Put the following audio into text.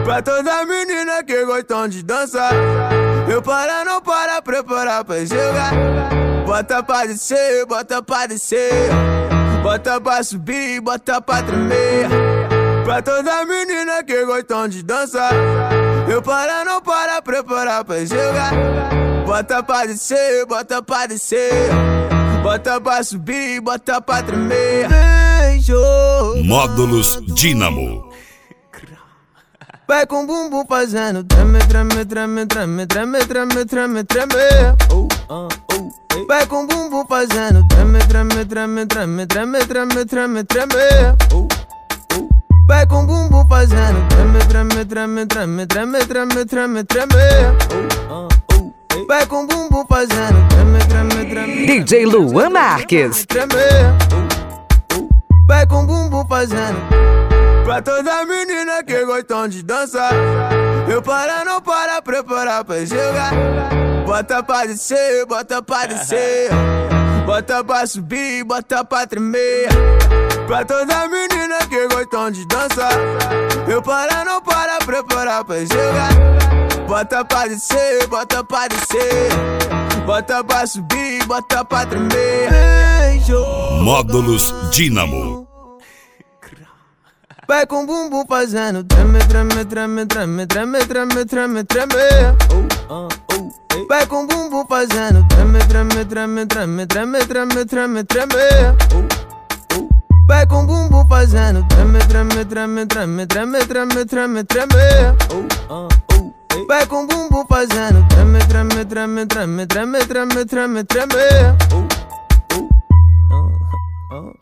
Pra toda menina que gostam de dançar, eu para não para, preparar pra jogar. Bota pra descer, bota pra descer, bota pra subir, bota pra tremer. Pra toda menina que gostam de dançar, eu para não para, preparar pra jogar. Bota pra descer, bota pra descer, bota pra subir, bota pra tremer. Beijo. Módulos Dínamo. Vai com bumbum fazendo treme, treme, treme, treme, treme, treme, treme, treme. Vai com bumbum fazendo treme, treme, treme, treme, treme, treme, treme, treme. Vai com bumbum fazendo treme, treme, treme, treme, treme, treme, treme, treme. Vai com bumbum fazendo treme, treme, treme. DJ Luan Marques. Vai com bumbum fazendo. Pra toda menina que gostam de dançar, eu para não para, preparar pra jogar. Bota pra descer, bota pra descer, bota pra subir, bota pra tremer. Pra toda menina que gostam de dançar, eu para não para, preparar pra jogar. Bota pra descer, bota pra descer, bota pra subir, bota pra tremer. Beijo. Módulos Dínamo. Vai com bumbum fazendo treme, treme, treme, treme, treme, treme, treme, treme. Vai com bumbum fazendo treme, treme, treme, treme, treme, treme, treme, treme. Vai com bumbum fazendo treme, treme, treme, treme, treme, treme, treme, treme. Vai com bumbum fazendo treme, treme, treme, treme, treme, treme, treme, treme.